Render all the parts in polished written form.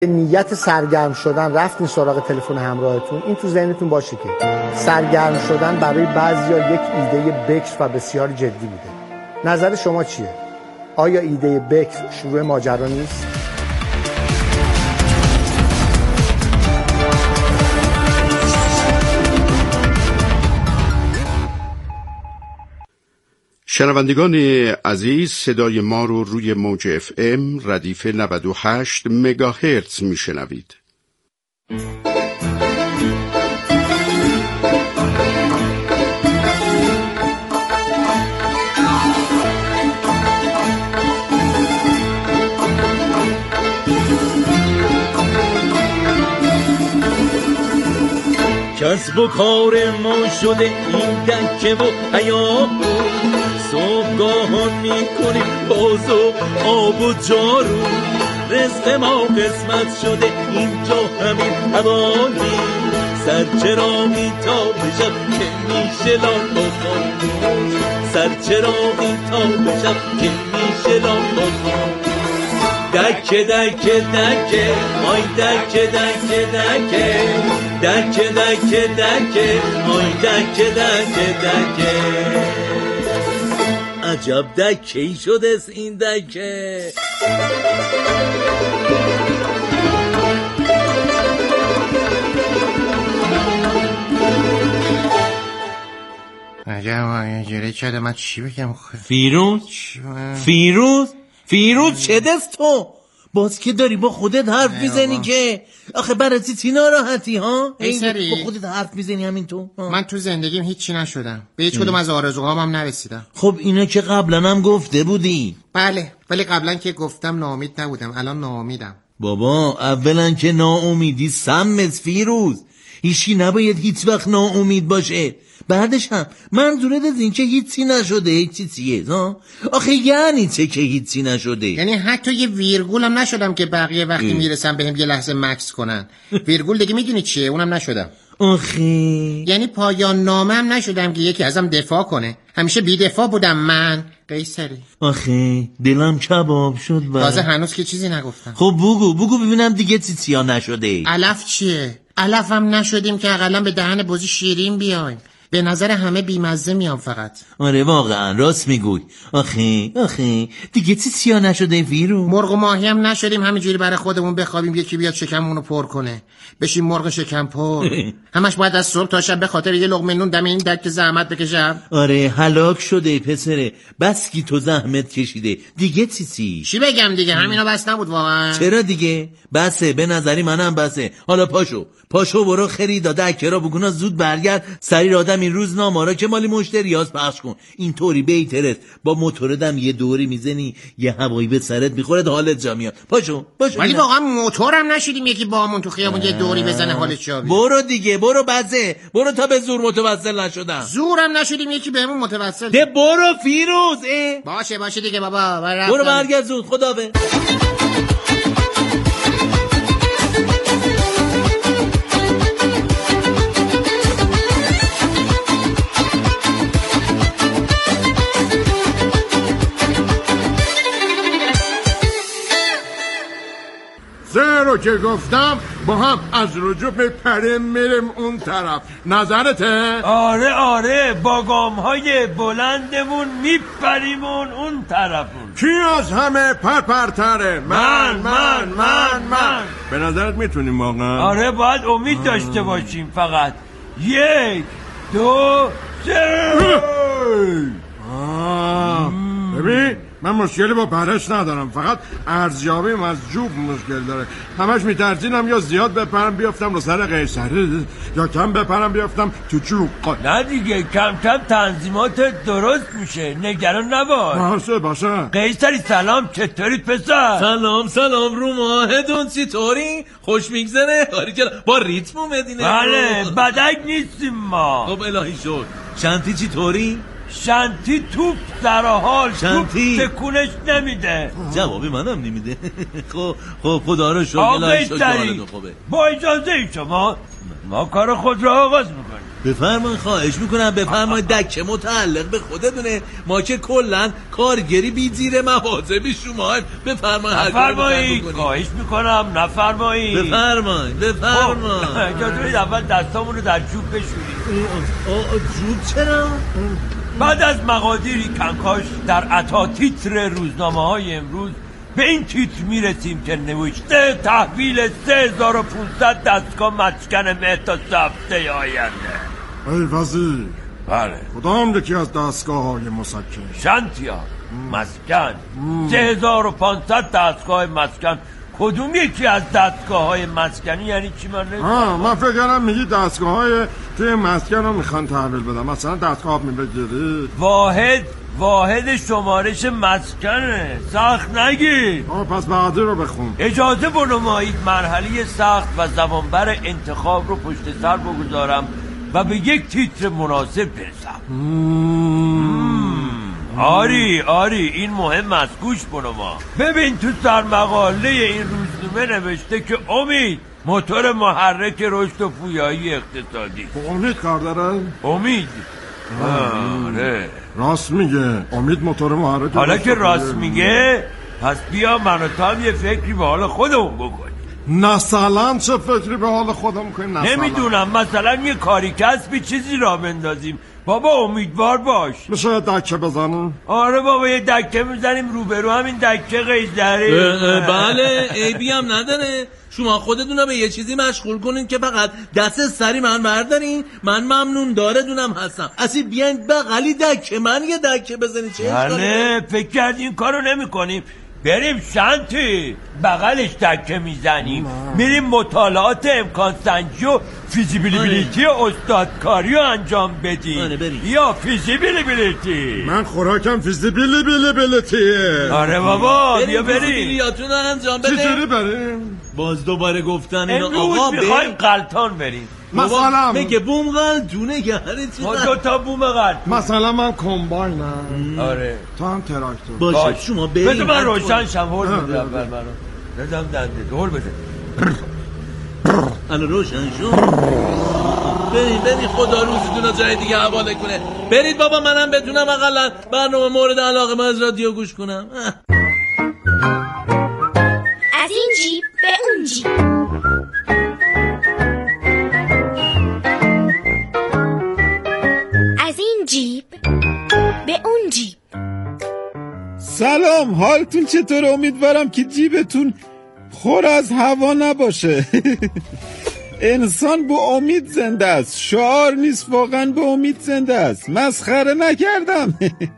نیت سرگرم شدن رفتین سراغ تلفن همراهتون، این تو ذهنتون باشه که سرگرم شدن برای بعضیا یک ایده بکر و بسیار جدی بوده. نظر شما چیه؟ آیا ایده بکر شروع ماجرا نیست؟ شنوندگان عزیز، صدای ما رو روی موج FM ردیف 98 مگاهرتز میشنوید. کسب و کار ما شده این دکه و حیات، صبحگاهان میکنیم باز و آب و جارو، رزق ما قسمت شده اینجا همین حوالی، سرچراغی تا بشب که میشه لال با خاموش، سرچراغی تا بشب که میشه لال با خاموش. دکه دکه دکه آی دکه دکه دکه دکه دکه دکه آی دکه دکه دکه. عجب دکه‌ای شده است این دکه. عجب جوری شده. من چی بگم؟ فیروز چه دست تو؟ باز که داری با خودت حرف میزنی که آخه برای چی ناراحتی ها؟ با خودت حرف میزنی همین تو؟ من تو زندگیم هیچی نشدم، به هیچ کدوم از آرزوهام هم نرسیدم. خب اینا که قبلا هم گفته بودی. بله، ولی قبلا که گفتم ناامید نبودم، الان ناامیدم. بابا اولا که ناامیدی سمت فیروز، هیچی نباید هیچ وقت ناامید باشه. بعدش هم منظورت از این که هیچی نشده هیچی چیه؟ آخه یعنی چه که هیچی نشده؟ یعنی حتی یه ویرگول هم نشدم که بقیه وقتی میرسن بهم یه لحظه مکس کنن. ویرگول دیگه میدونی چیه؟ اونم نشدم. آخه یعنی پایان نامه هم نشدم که یکی ازم دفاع کنه. همیشه بی دفاع بودم من. قیصری آخه دلم کباب شد. تازه هنوز که چیزی نگفتم. خب بگو ببینم دیگه چیا نشده. علف چیه؟ علف هم نشدیم که اقلا به دهن بازی شیرین بیایم. به نظر همه بیمزه میام فقط. آره واقعا راست میگوی. آخه دیگه چیا نشده ویرو؟ مرغ و ماهی هم نشدیم همینجوری برای خودمون بخوابیم یکی بیاد شکممونو پر کنه. بشیم مرغ شکم پر. همش باید از صبح تا شب به خاطر یه لقمه نون دم این دک زحمت بکشم. آره هلاک شده پسره، بس کی تو زحمت کشیده دیگه. چی بگم دیگه؟ همینا بس نبود واقعا. چرا دیگه؟ بسه، به نظری منم بسه. حالا پاشو برو خرید دکه را بگونا زود برگرد سری آدم این روزنامه را که مالی مشتریاس پخش کن. اینطوری بیترت با موتوردم یه دوری میزنی یه هوایی به سرت میخوره حالت جا میاد. پاشو ولی واقعا موتورم نشدیم یکی باهمون تو خیابون یه دوری بزنه حالت جا بیاد. برو دیگه، برو بزه، برو تا به زور متوسل نشدم. زورم نشدیم یکی بهمون متوسل. برو فیروز. باشه دیگه بابا. برو برگرد زود. خداحافظ. رو که گفتم با هم از رجوع بپریم میریم اون طرف. نظرته؟ آره با گام‌های بلندمون میپریم اون طرفون. کی از همه پرتره؟ من. به نظرت میتونیم واقعا؟ آره باید امید داشته باشیم. فقط 1 2 3. ببین من مشکلی با پرش ندارم، فقط ارزیابیم از جوب مشکل داره. همش میترسینم یا زیاد بپرم بیافتم رو سر قیصری یا کم بپرم بیافتم تو چوب. نه دیگه کم تنظیمات درست میشه، نگران نباش. باشه. قیصری سلام، چطورید پسر؟ سلام رو ماهدون چطوری؟ خوش میگذره؟ با ریتم اومدینه؟ بله بدک نیستیم ما. خب الهی شد. شانتی چطوری؟ شانتی توپ در حال، شانتی توپ تکونش نمیده. جوابی منم نمیده. خب خدا رو شکر. آقای تری با اجازه شما ما کار خود را آغاز میکنیم. بفرمایید، خواهش میکنم بفرمایید. دکه متعلق به خودتونه، ما که کلن کارگری بی زیر مواظب شما. بفرمایید هر کاری نفرمایید، خواهش میکنم نفرمایید. بفرمایید. اجازه اول دستامون رو در جوب بشورید. جوب چرا؟ بعد از مقادیری کنکاش در عطا تیتر روزنامه های امروز به این تیتر میرسیم که نوشته تحویل 3500 دستگاه مسکن مه تا هفته آینده. ای وزیر، بله. کدام یکی از دستگاه های مسکن؟ شانتیا مسکن 3500 دستگاه مسکن. کدوم یکی از دستگاه های مسکنی یعنی چی؟ من فکر کردم میگی دستگاه های توی مسکن رو میخوان تحویل بدم، مثلا دستگاه آب میبگیری. واحد شمارش مسکنه، سخت نگیر. پس بعدی رو بخون. اجازه بنمایید مرحله سخت و زمانبر انتخاب رو پشت سر بگذارم و به یک تیتر مناسب برسم. آری این مهم است، گوش بنما. ببین تو سرمقاله این روزنامه نوشته که امید موتور محرک رشد و پویایی اقتصادی. امید کار داره؟ امید آره راست میگه، امید موتور محرک. حالا که راست میگه پس بیا من و تو هم یه فکری به حال خودمون بکنیم. مثلا چه فکری به حال خودمون کنیم؟ نمیدونم، مثلا یه کاری کسبی چیزی را بندازیم. بابا امیدوار باش. میشه دکه بزنیم؟ آره بابا یه دکه میزنیم روبرو همین دکه قیزدره. بله عیبی هم نداره. شما خودتون رو به یه چیزی مشغول کنین که فقط دست سری من بردارین. من ممنون داره دونم هستم. اصلا بیاین بغلی دکه من یه دکه بزنین. چه بله فکر کردی این کارو نمی کنیم؟ بریم شانتی بغلش دکه میزنیم، میریم مطالعات امکان سنجی و فیزیبیلیتی استادکاری رو انجام بدیم. یا فیزیبیلیتی. من خوراکم فیزیبیلیتیه. آره بابا بیا بریم. فیزیبیلیتیاتون رو انجام بدیم. چجوری بریم؟ باز دوباره گفتن اینو. آقا میخوایم قلطان بریم. مثلا میگه بوم قلطونه یعنی چی؟ ما 2 تا بوم قلط. مثلا من کمباینم. آره تو هم تراکتور. باشه شما بریم. بذار من روشن شم. هول بده اول منو. ندم دنده هول بده. الان روشن شو. برید خدا روزتون رو جای دیگه حواله کنه. برید بابا منم بتونم اقلا برنامه مورد علاقه من از رادیو گوش کنم. از این جیب به اون جیب. از این جیب به اون جیب. سلام، حالتون چطور؟ امیدوارم که جیبتون خور از هوا نباشه. انسان به امید زنده است. شعار نیست، واقعا به امید زنده است. مسخره نکردم.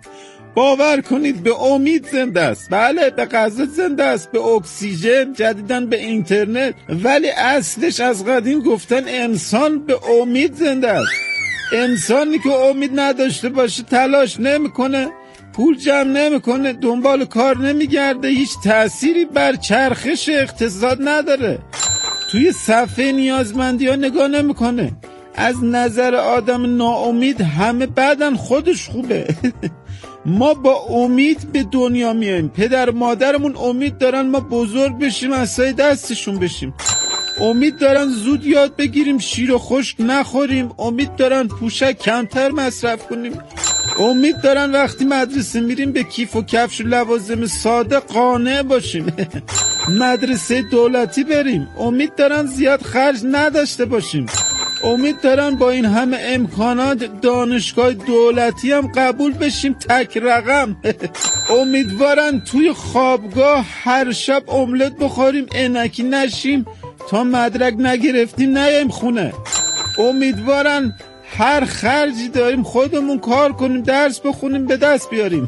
باور کنید به امید زنده است. بله به غذا زنده است، به اکسیژن، جدیداً به اینترنت، ولی اصلش از قدیم گفتن انسان به امید زنده است. انسانی که امید نداشته باشه تلاش نمیکنه، پول جمع نمیکنه، دنبال کار نمیگرده، هیچ تأثیری بر چرخش اقتصاد نداره، توی صفحه نیازمندی ها نگاه نمیکنه. از نظر آدم ناامید همه بعدن، خودش خوبه. ما با امید به دنیا میایم. پدر مادرمون امید دارن ما بزرگ بشیم، از سایه دستشون بشیم. امید دارن زود یاد بگیریم شیر و خشک نخوریم. امید دارن پوشک کمتر مصرف کنیم. امید دارن وقتی مدرسه میریم به کیف و کفش و لوازم ساده قانع باشیم. مدرسه دولتی بریم. امید دارن زیاد خرج نداشته باشیم. امید دارن با این همه امکانات دانشگاه دولتی هم قبول بشیم تک رقم. امیدوارن توی خوابگاه هر شب املت بخوریم، عینکی نشیم، تا مدرک نگرفتیم نیایم خونه. امیدوارن هر خرجی داریم خودمون کار کنیم، درس بخونیم، به دست بیاریم.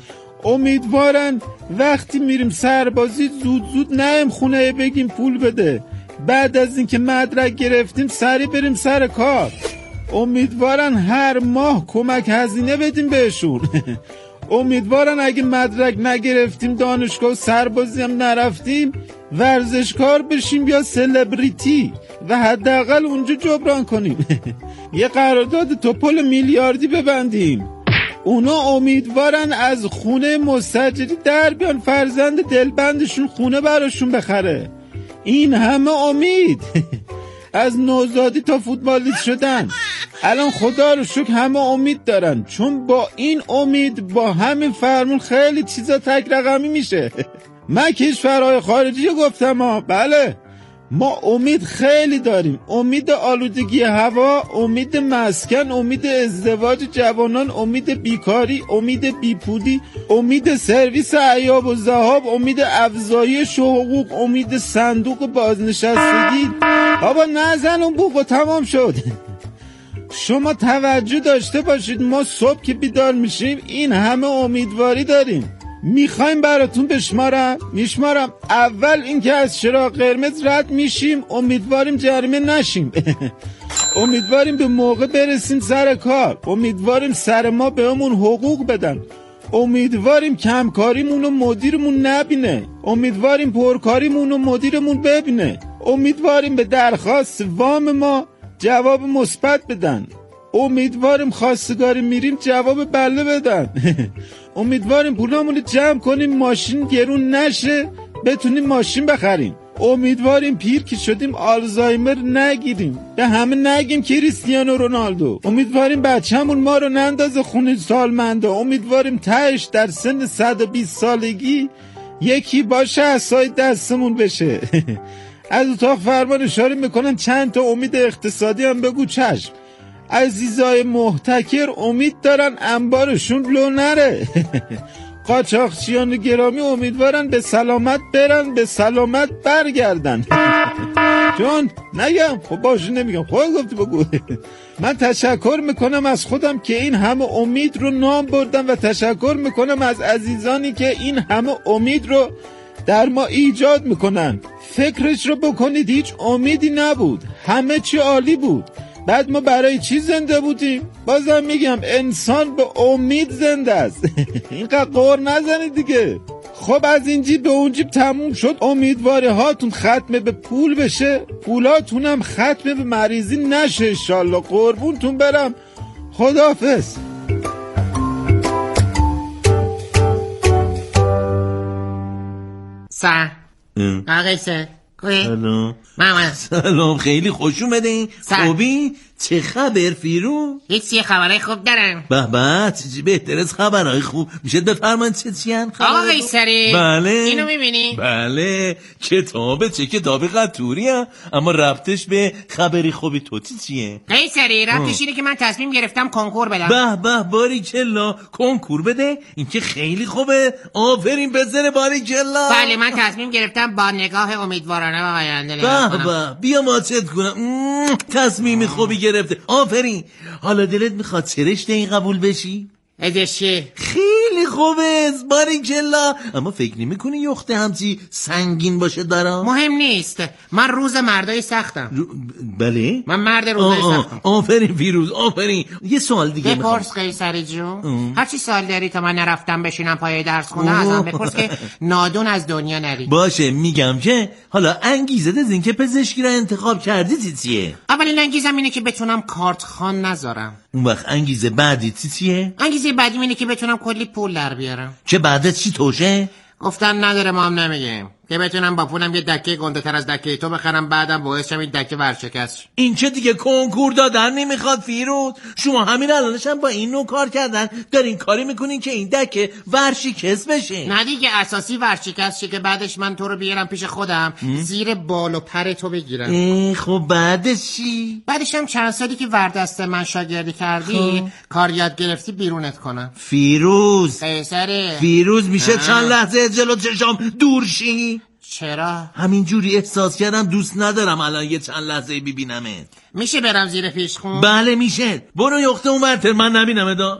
امیدوارن وقتی میریم سربازی زود نیایم خونه بگیم پول بده، بعد از اینکه مدرک گرفتیم سری بریم سر کار. امیدوارن هر ماه کمک هزینه بدیم بهشون. امیدوارن اگه مدرک نگرفتیم دانشگاه و سربازی هم نرفتیم ورزشکار بشیم یا سلبریتی و حداقل اونجا جبران کنیم. یه قرارداد توپل میلیاردی ببندیم. اونا امیدوارن از خونه مستاجری در بیان فرزند دلبندشون خونه براشون بخره. این همه امید. از نوزادی تا فوتبالیست شدن. الان خدا رو شکر همه امید دارن، چون با این امید با همین فرمون خیلی چیزا تک رقمی میشه. من کشورهای خارجی گفتم بله، ما امید خیلی داریم. امید آلودگی هوا، امید مسکن، امید ازدواج جوانان، امید بیکاری، امید بیپودی، امید سرویس عیاب و ذهاب، امید افزایش حقوق، امید صندوق بازنشستگی. بابا نزن اون بوقو، تمام شد. شما توجه داشته باشید، ما صبح که بیدار میشیم این همه امیدواری داریم. میخوایم براتون میشمارم. اول اینکه از چراغ قرمز رد میشیم امیدواریم جریمه نشیم. امیدواریم به موقع برسیم سر کار. امیدواریم سر ما بهمون حقوق بدن. امیدواریم کمکاریمون و مدیرمون نبینه. امیدواریم پرکاریمون و مدیرمون ببینه. امیدواریم به درخواست وام ما جواب مثبت بدن. امیدواریم خواستگاری میریم جواب بله بدن. امیدواریم پولامون رو جمع کنیم ماشین گرون نشه بتونیم ماشین بخریم. امیدواریم پیر که شدیم آلزایمر نگیریم، به همه نگیم کریستیانو رونالدو. امیدواریم بچه‌مون ما رو نندازه خونه سالمنده. امیدواریم تهش در سن 120 سالگی یکی باشه عصای دستمون بشه. از اتاق فرمان اشاره میکنن چند تا امید اقتصادی هم بگو چشم. عزیزای محتکر امید دارن انبارشون لو نره. قاچاقچیان گرامی امیدوارن به سلامت برن به سلامت برگردن. جان نگم؟ خب باشه نمیگم، خود گفتی بگو. من تشکر میکنم از خودم که این همه امید رو نام بردم و تشکر میکنم از عزیزانی که این همه امید رو در ما ایجاد میکنن. فکرش رو بکنید هیچ امیدی نبود، همه چی عالی بود. بعد ما برای چی زنده بودیم؟ بازم میگم انسان به امید زنده است. اینقدر قور نزنید دیگه. خب از این جیب به اون جیب تموم شد. امیدواری هاتون ختمه به پول بشه، پولاتون هم ختمه به مریضی نشه انشالله. قربونتون برم، خداحافظ. آقایسه سلام. مامان سلام، خیلی خوش اومدین. خوبی؟ چه خبر فیرو؟ یه خبرهای خوب دارم. به چیزی بهتر از خبرهای خوب میشه بفرمایید چی هن خبرهای آقا قیصری بله اینو میبینی؟ بله کتابه، چه کتاب قطوری هم، اما ربطش به خبری خوبی توتی چیه؟ قیصری ربطش اینه که من تصمیم گرفتم کنکور بدم. به باریکلا، کنکور بده؟ این که خیلی خوبه، آفرین بزنه باریکلا. بله من تصمیم گرفتم با نگاه امیدوارانه به آینده نگاه کنم. بیا ماچت کنم. تصمیمی خوبی گرفته، آفرین. حالا دلت میخواد چه رشته این قبول بشی؟ ادشه خیلی خوبه باریکلا. اما فکر نمی‌کنی یخته همچی سنگین باشه درام؟ مهم نیست، من روز مردای سختم. بله من مرد روزای سختم. آفرین فیروز آفرین. یه سوال دیگه میخوام. بپرس قیصری جون، هر چی سوال داری تا من نرفتم بشینم پای درس خونه ازم بپرس که نادون از دنیا نری. باشه میگم که حالا انگیزت از اینکه پزشکی رو انتخاب کردی چیه؟ اولین انگیزم اینه که بتونم کارت خوان نذارم. اون وقت انگیزه بعدی چیه؟ انگیزه بعدی اینه که بتونم کلی پول در بیارم. که بعدت چی توشه؟ گفتم نداره ما هم نمیگیم، که بتونم با پولم یه دکه گنده تر از دکه تو بخرم، بعدم باعث شم این دکه ورشکست. این چه دیگه کنکور دادن نمیخواد فیروز؟ شما همین الانش هم با این نوع کار کردن دارین کاری میکنین که این دکه ورشکست بشه. نه دیگه اساسی ورشکست شه که بعدش من تو رو بیارم پیش خودم زیر بال و پر تو بگیرم. خب بعدش چی؟ بعدش هم چند سالی که وردست من شاگردی کردی کار یاد گرفتی بیرونت کنم. فیروز قیصره فیروز میشه چند لحظه جلو چشام دور شی؟ چرا؟ همین جوری احساس کردم دوست ندارم الان یه چند لحظه ببینمت. میشه برم زیر پیشخون؟ بله میشه. برو یخته اون ورتر من نبینم دا.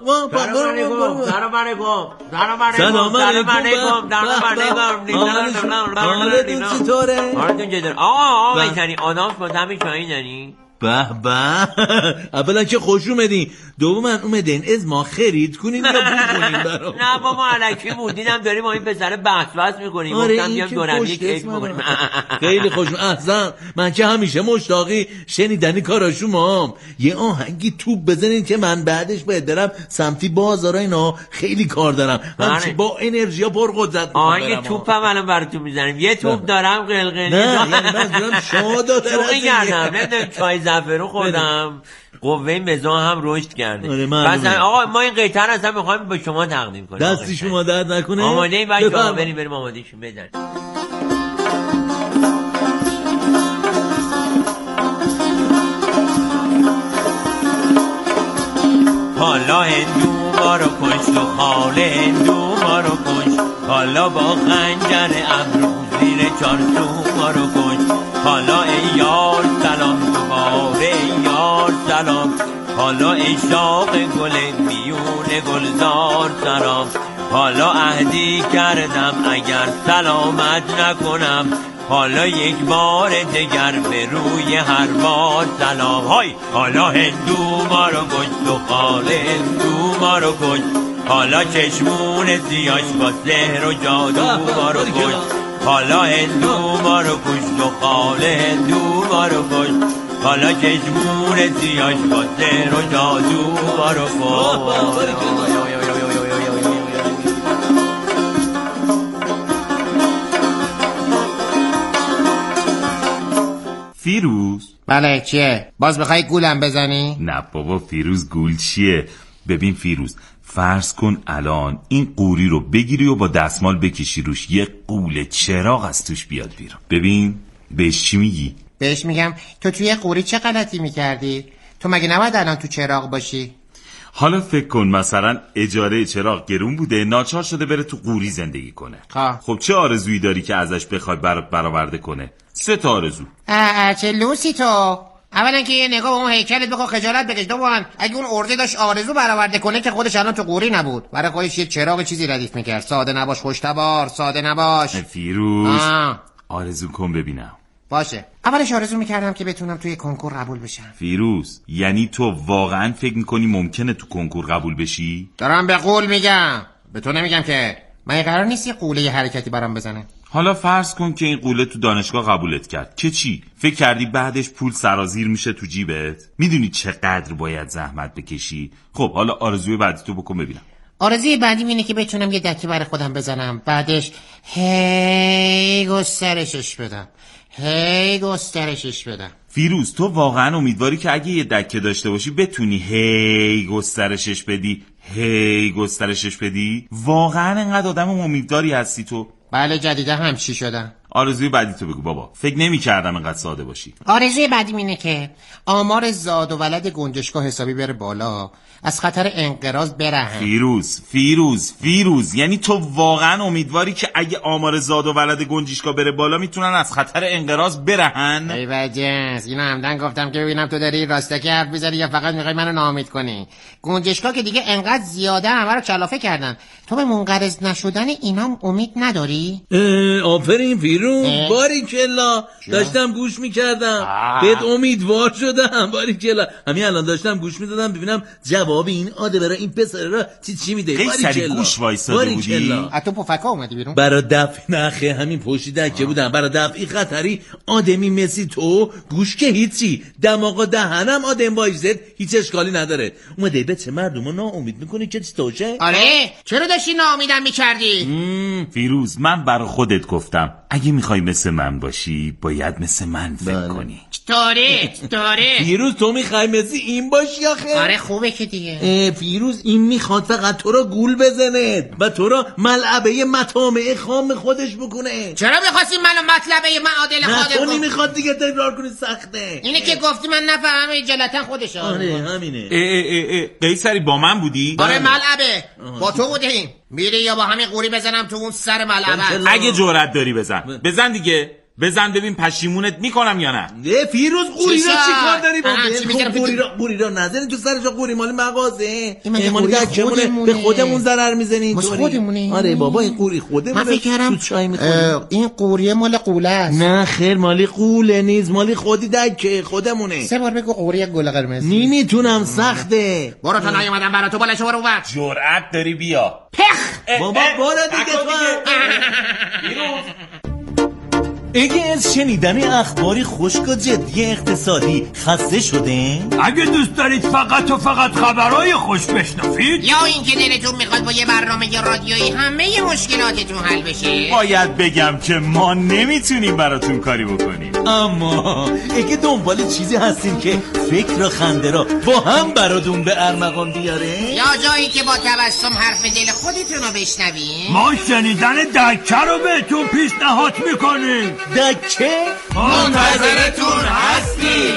آقا قیصری آناف با تمی چایی داری؟ به اولا که خوش اومدین، دوما اومدین از ما خرید کنین یا بخونین برام. نه بابا علکی بود، دیدم داریم با این پسر بحث میکنیم. گفتم بیام دورم یک کیک بکنیم. خیلی خوش احسن. من که همیشه مشتاقی شنیدن کاراشومام. یه آهنگی توپ بزنین که من بعدش باید برم سمتی بازار اینا، خیلی کار دارم. من با انرژی پر قدرت آهنگ توپم الان براتون میزنیم. یه توپ دارم قلقلی. نه یعنی من دارم شادا دارم. نه چای زعفرون خوردم، قوه مزاح هم رشد کرده. مثلا آقا ما این قیتر اصلا میخوایم به شما تقدیم کنیم. دستی شما درد نکنه. آماده این بچه‌ها؟ بریم آمادهشون بزن. حالا هندو ما رو کشت و خال هندو ما رو کشت، حالا با خنجر ابرو زیر چارچوب ما رو کشت. حالا ای یار سلام دوباره ای یار سلام، حالا ای شاق گل میون گلزار سلام. حالا عهدی کردم اگر سلامت نکنم، حالا یک بار دگر به روی هر بار سلام. های حالا هندو ما رو کشت و خال هندو ما رو کشت، حالا چشمون سیاش با سحر و جادو ما رو کشت. حالا هندو ما رو کشت و خال هندو ما رو کشت، حالا چشمون سیاش با سحر و جادو ما رو کشت. فیروز؟ بله چیه؟ باز بخوای گولم بزنی؟ نه بابا فیروز، گول چیه؟ ببین فیروز، فرض کن الان این قوری رو بگیری و با دستمال بکشی روش، یه قول چراغ از توش بیاد بیرون. ببین بهش چی میگی؟ بهش میگم تو توی قوری چه غلطی میکردی؟ تو مگه نباید الان تو چراغ باشی؟ حالا فکر کن مثلا اجاره چراغ گرون بوده، ناچار شده بره تو قوری زندگی کنه. خب چه آرزویی داری که ازش بخوای برآورده کنه؟ 3 تا آرزو. چه لوسی تو. اولا که یه نگاه به اون هیکلت بکن خجالت بکش. دوم اگه اون ارده داشت آرزو برآورده کنه که خودش الان تو قوری نبود، برای خودش یه چراغ چیزی ردیف میکرد. ساده نباش خوشتبار، ساده نباش فیروز. آرزو کن ببینم. باشه، اولش آرزو میکردم که بتونم توی کنکور قبول بشم. فیروز یعنی تو واقعا فکر میکنی ممکنه تو کنکور قبول بشی؟ دارم به قول میگم، به تو نمیگم که. من قرار نیست یه قوله یه حرکتی برام بزنه. حالا فرض کن که این قوله تو دانشگاه قبولت کرد، که چی؟ فکر کردی بعدش پول سرازیر میشه تو جیبت؟ میدونی چقدر باید زحمت بکشی؟ خب حالا آرزوی بعدی تو بکن ببینم. آرزوی بعدی اینه که بتونم یه دکی برای خودم بزنم، بعدش هی گسترشش بدم. فیروز تو واقعا امیدواری که اگه یه دکه داشته باشی بتونی هی گسترشش بدی؟ واقعا انقدر آدم امیدواری هستی تو؟ بله جدیدا همچی شدم. آرزوی بعدی تو بگو بابا، فکر نمی کردم انقدر ساده باشی. آرزوی بعدی اینه که آمار زاد و ولد گنجشگاه حسابی بره بالا، از خطر انقراض برهن. فیروز یعنی تو واقعا امیدواری که اگه آمار زاد و ولد گنجشگاه بره بالا میتونن از خطر انقراض برهن؟ ای وجز، اینو همدن گفتم که ببینم تو داری راستکی حرف میزنی یا فقط میخوای منو ناامید کنی. گنجشگاه که دیگه انقدر زیاده همه رو کلافه کردن، تو به منقرض نشدن اینا امید نداری؟ آفرین فیروز، باریکلا. داشتم گوش میکردم، بهت امیدوار شدم. باریکلا، همین الان داشتم گوش میدادم ببینم جواب این آده برای این پسر را چی میده. باریکلا گوش وایساده بودی؟ تو پفکا اومدی بیرون؟ برای دفع نخه همین پشتی دکه بودم، برای دفعی خطری آدمی مثل تو گوش که هیچی، دماغ دهنم آدم وایزد هیچ اشکالی نداره. اومده به چه مردمو ناامید میکنی که چی توشه؟ آره چرا داشتی ناامیدم میکردی؟ فیروز من برای خودت گفتم اگه میخوای مثل من باشی باید مثل من فکر کنی. داره فیروز تو میخوای مثل این باشی آخه؟ آره خوبه که دیگه. فیروز این میخواد فقط تو را گول بزنه و تو را ملعبه مطامع خام خودش بکنه. چرا میخواستی منو مطلبه معادل خودم؟ تو نمیخواد دیگه تکرار کنی، سخته. اینه که گفتی من نفهمم، جلتا خودشه. آره همینه. قیصری با من بودی؟ آره ملعبه با تو بودیم. میری یا با همین قوری بزنم تو اون سر ملعبه؟ اگه جرأت داری بزن دیگه. بزن ببین پشیمونت میکنم یا نه. فیروز قوری را چی کار داری با قوری را نزنی تو سر جا. قوری مال مغازه مال دکمونه، به خودمون ضرر میزنی اینطوری. آره بابا این قوری خودمونه. من فکر کردم این قوری مال قوله است. نه خیر مالی قوله نیست، مالی خودی دکه خودمونه. 3 بار بگو قوری گل قرمز. نمیتونم سخته. برو تا نیومدم برا تو بالا شو برو وقت. جرأت داری بیا. پخ بابا برو دیگه تو. اگه از شنیدن اخباری خشک و جدی اقتصادی خسته شده، اگه دوست دارید فقط و فقط خبرهای خوش بشنفید، یا اینکه دلتون میخواد با یه برنامه رادیویی همه مشکلاتتون حل بشه، باید بگم که ما نمیتونیم براتون کاری بکنیم. اما اگه دنبال چیزی هستین که فکر و خنده را با هم براتون به ارمغان بیاره، یا جایی که با تبسم حرف دل خودتون رو بشنوین، ما شنیدن دکه رو بهتون پیشنهاد میکنیم. دکه منتظرتون هستیم.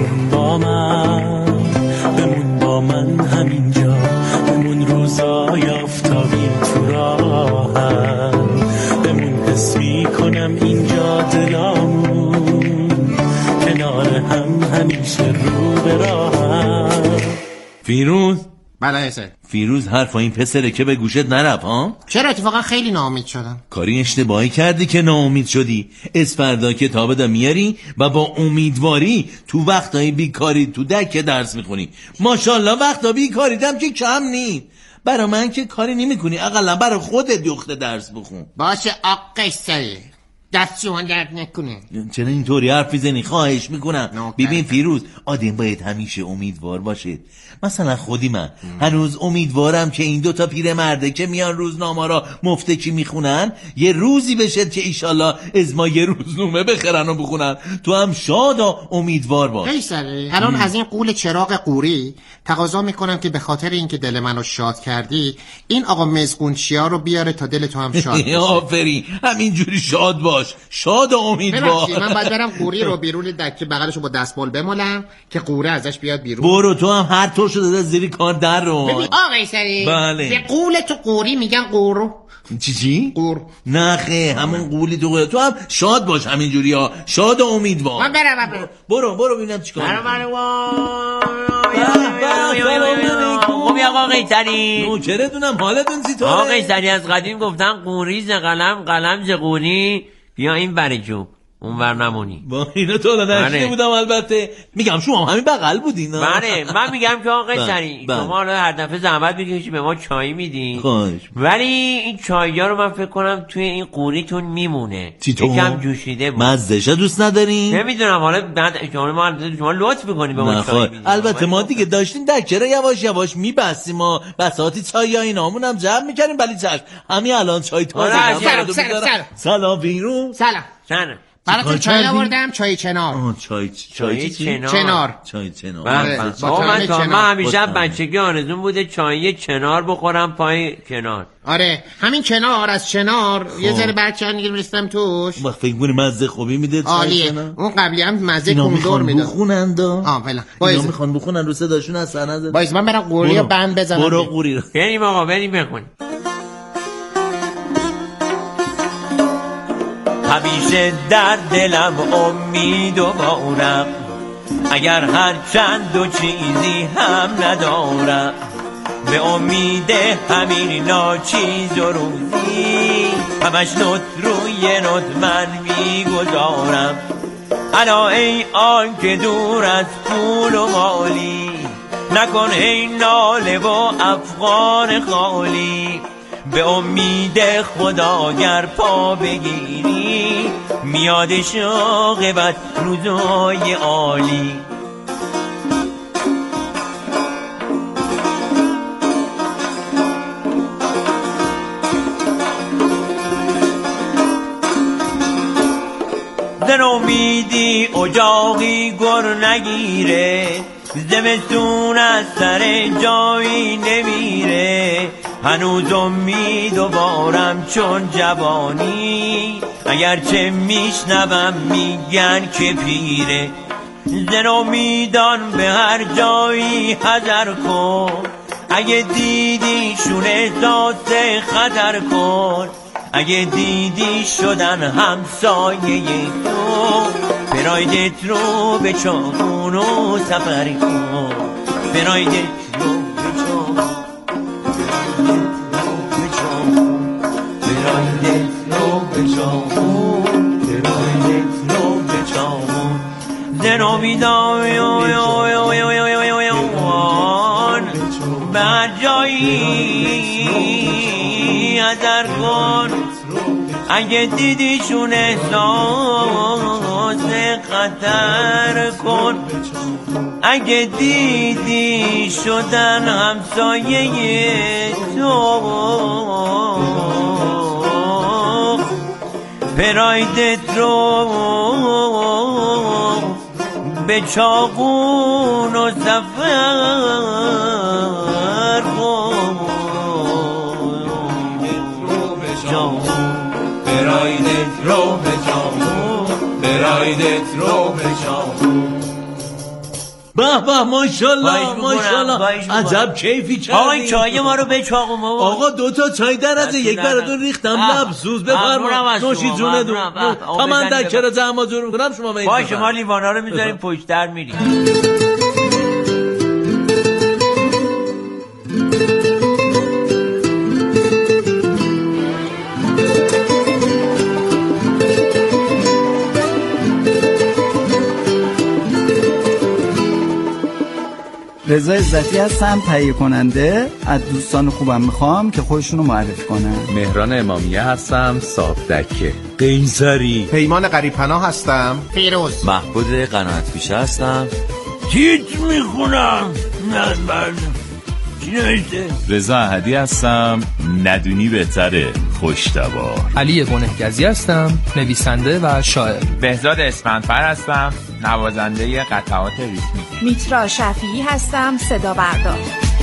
بمون با من همینجا، بمون روزای آفتابی تو راهم، بمون حس میکنم اینجا دلامون کنار هم همیشه رو به راهم. فیروز بله حسه. فیروز حرف این پسره که به گوشت نرفت ها؟ چرا اتفاقا خیلی ناامید شدم. کاری اشتباهی کردی که ناامید شدی. از فردا کتاب دا میاری و با امیدواری تو وقتای بیکاری تو دکه درس میخونی. ماشاءالله وقتا بیکاریدم که کم نید. برا من که کاری نمیکنی، اقلا برا خودت دختر درس بخون. باشه آقای سری دست شما درد نکنه. چرا اینطوری حرف میزنی؟ خواهش میکنم. ببین فیروز، آدم باید همیشه امیدوار باشه. مثلا خودی من هنوز امیدوارم که این 2 پیرمرده که میان روزنامه را مفتکی میخونن یه روزی بشه که ایشالله از ما یه روزنامه بخرن و بخونن. تو هم شاد و امیدوار باش. قیصره الان از این قول چراغ قوری تقاضا میکنم که به خاطر اینکه دل منو شاد کردی این آقا مزگونچیا رو بیاره تا دل تو هم شاد بشه. آفرین، همینجوری شاد باش، شاد و امیدوار. من باید برم قوری رو بیرون دکه بغلشو با دستمال بمالم که قوره ازش بیاد بیرون. برو تو هم هر طور شده زیری کار در رو. ببین آقای سری بله. به قول تو قوری میگن قورو. چی؟ قور. نخه همون قولی تو هم شاد باش همینجوری ها، شاد و امیدوار. من برم. برو ببینم چیکار. خوبی آقا قیصری؟ نوکرتونم، حالتون چطوره؟ آقا قیصری از قدیم گفتن قوریز قلم ز قوری، بیا این برجو اون ور نمونی. با اینو تو نشنیده بودم. البته میگم شما همین بغل بودین. بله من میگم که آقا قیصری شما هر دفعه زحمت میکشید به ما چای میدین، ولی این چای‌ها رو من فکر کنم توی این قوریتون میمونه. یکم جوشیده بود. مزه‌ش دوست ندارین؟ نمیدونم، حالا بعد شما لطف می‌کنید به ما چای میدین. البته ما دیگه داشتیم دکه رو یواش یواش میبستیم و بساطی چای یا اینامون هم جمع می‌کردیم. ولی چشم همین الان چای تازه. سلام بیرون. سلام. براتون چای آوردم، چای چنار. چای چنار. من همیشه بچگی آرزوم بوده چای چنار بخورم پای کنار. آره همین کنار از چنار یه ذره برچن می‌ریستم توش. فکر کنم مزه خوبی میده. عالیه. اون قبلی هم مزه کندور میده. بخونند. فعلا اینا میخوان بخونن رو صداشون اصلا نذار. باید من برم قوری رو بند بزنم. برو قوری رو. بریم آقا بریم بخونیم. همیشه در دلم امید و بارم، اگر هر چند و چیزی هم ندارم، به امید همین ناچیز و روزی همش نوت روی نوت من میگذارم. الا ای آن که دور از پول و مالی، نکن ای ناله و افغان خالی، به امید خدا گر پا بگیری میادش عاقبت روزای عالی. در امیدی اجاقی گر نگیره، زمستون از سر جایی نمیره، هنوز امید و بارم چون جوانی، اگرچه میشنوم میگن که پیره. زن امیدان به هر جایی حذر کن، اگه دیدی شون احساس خطر کن، اگه دیدی شدن همسایه تو، پرایدت رو به چاقون و سفر کن. پرایدت رو به چاقون، پرایدت رو به چاقون، پرایدت رو به چاقون. زنوبیدان بر جایی ازر کن. اگه دیدیشون احساس خطر کن. اگه دیدی شدن همسایه تو، پرایدت رو به چاقون و سفر کن. پرایدت رو به چاقون، پرایدت رو به چاقون. به به ماشاءالله ماشاءالله، عجب کیفی کردی. آقا چای ما رو به چاقون بابا. آقا 2 چای در از یک براتون ریختم. لبسوز بفرما، نوشید جونه دون. تا من در کرا زحمت جور میکنم شما میید. باشه ما لیوانا رو میذاریم پشت در میریم. رضا عزتی هستم، تهیه کننده. از دوستان خوبم میخوام که خودشونو معرفی کنن. مهران امامیه هستم، صاف دکه. قیصری. پیمان قریب‌پناه هستم. فیروز. محمود قناعت پیشه هستم. تیت میخونم. نه بعد چی نوشته؟ رضا احدی هستم، ندونی بهتره، خوشتبار. علی گنهگزی هستم، نویسنده و شاعر. بهزاد اسفندفر هستم، نوازنده قطعات ریتمیک. میترا شفیعی هستم، صدا بردار.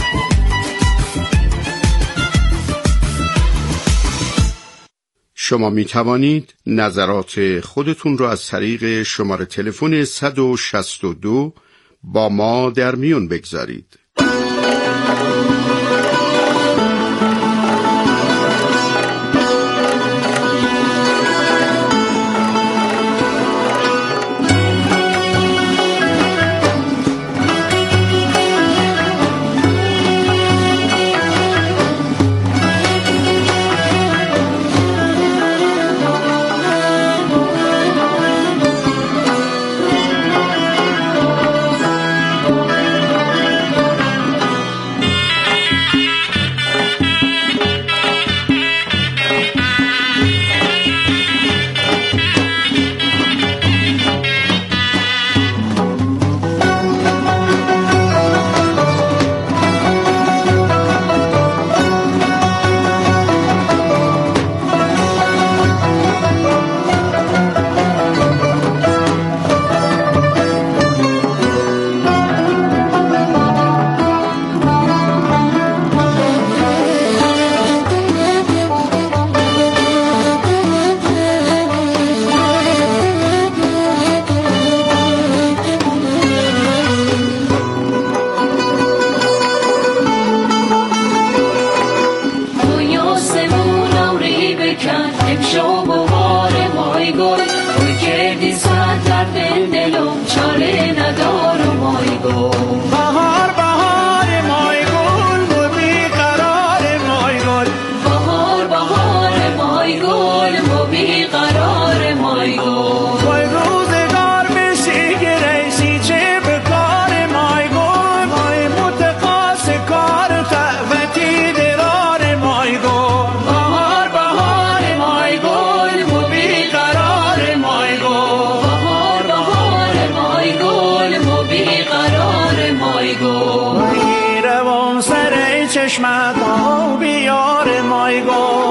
شما می توانید نظرات خودتون را از طریق شماره تلفن 162 با ما در میون بگذارید. چشمت بیار مای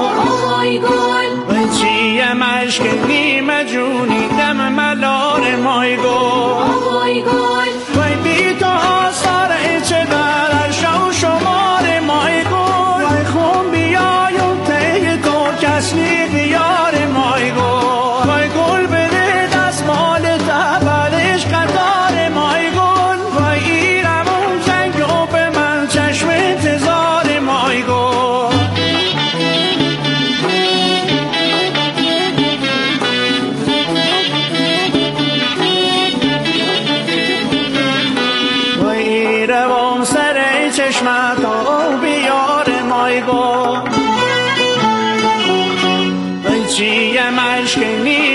گل چیه مشک نیمه جونی دم ملار مای گل وی بی تو آثار چه در شو شمار مای گل وی خون بیایم ته تو کسلی بیار مای گل وی گل بده دست مال تبرش قطار مای گل وی ایرمون جنگ و به من چشم انتظار مای چشمه تو بیار مای گل ای چیه مشکنی